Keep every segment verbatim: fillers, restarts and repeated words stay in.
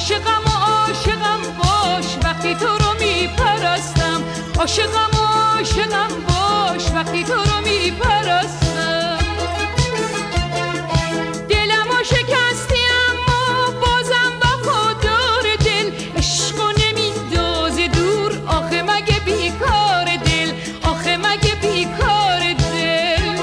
عاشقم و عاشقم باش وقتی تو رو میپرستم. عاشقم و عاشقم باش وقتی تو رو میپرستم. دلم و شکستی اما بازم وفادار دل، عشق و نمیندازه دور آخه مگه بیکار دل، آخه مگه بیکار دل.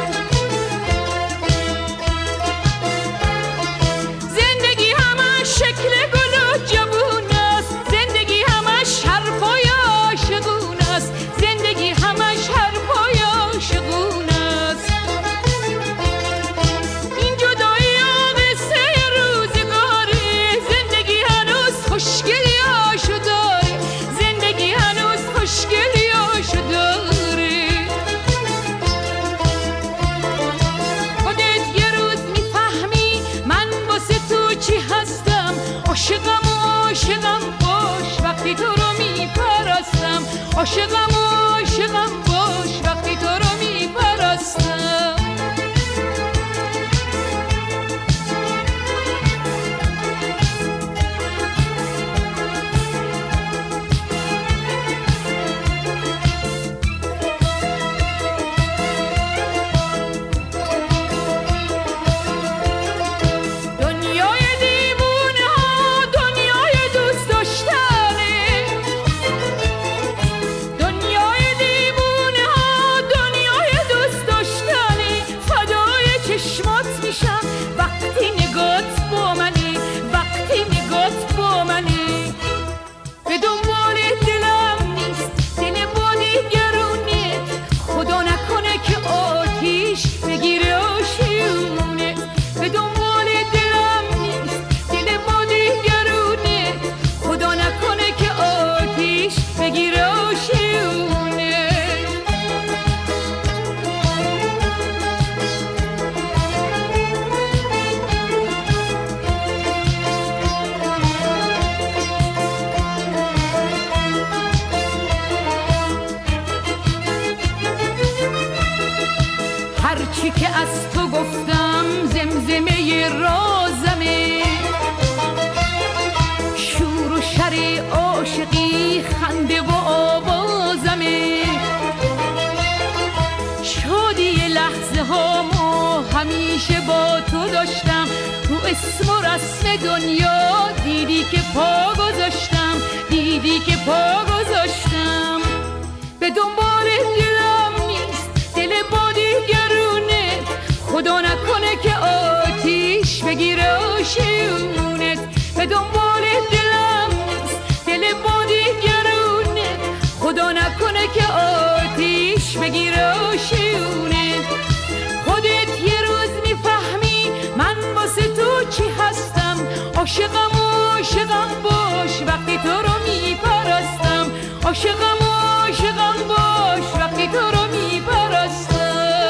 زندگی همش شکل گل و جوون است، زندگی همش حرفای عاشقون است، زندگی همش حرفای عاشقون است. این جدایی و قصه روزگاره، زندگی هنوز خوشگلی آشو داره، زندگی هنوز خوشگلی آشو داره. خودت یه روز میفهمی من واسه تو چی هستم. عاشقم و عاشقم باش وقتی تو رو میپرستم. عاشقم و عاشقم باش وقتی تو رو میپرستم. دنیای دیوونه ها دنیای دوست داشتنه، دنیای دیوونه ها دنیای دوست داشتنه. فدای چشمات میشم وقتی نگات با منی، وقتی نگات با منی. به دنبال دلم نیست دل با دیگرونه، خدا نکنه که آتیش بگیره آشیونه. به دنبال دلم نیست دل با دیگرونه، خدا نکنه که آتیش بگیره آشیونه. هرچی که از تو گفتم زمزمه رازمه، شور و شر عاشقی خنده و آوازمه. شادی لحظه هامو همیشه با تو داشتم، رو اسم و رسم دنیا دیدی که پا گذاشتم، دیدی که پا گذاشتم. به دنبال دلم نیست دل با دیگرونه، خدا نکنه که آتیش بگیره آشیونت. به دنبال دلم نیست دل با دیگرونه، خدا نکنه که آتیش بگیره آشیونت. خودت یه روز میفهمی من واسه تو چی هستم. عاشقم و عاشقم باش وقتی تو رو میپرستم. عاشقم و عاشقم باش وقتی تو رو میپرستم.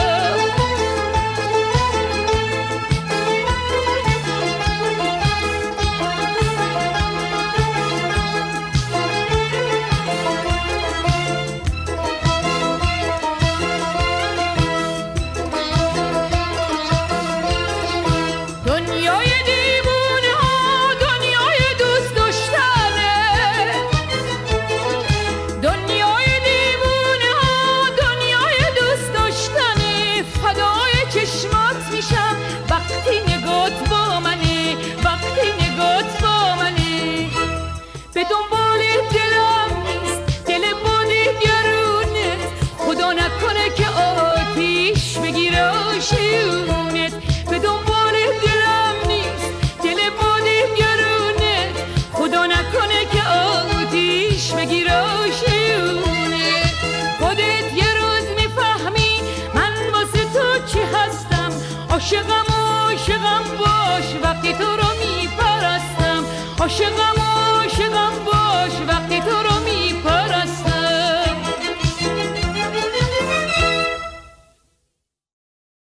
دنیای دیوونه ها دنیای دوست داشتنه، دنیای دیوونه ها دنیای دوست داشتنه. فدای چشمات میشم وقتی نگات با منه، وقتی نگات با منه. به دنبال دلم نیست دل با دیگرونه، خدا نکنه که آتیش بگیره آشیونت. به دنبال دلم نیست دل با دیگرونه، خدا نکنه که آتیش بگیره آشیونت. خودت یه روز میفهمی من واسه تو چی هستم. عاشقم و عاشقم باش وقتی تو رو میپرستم. عاشقم و عاشقم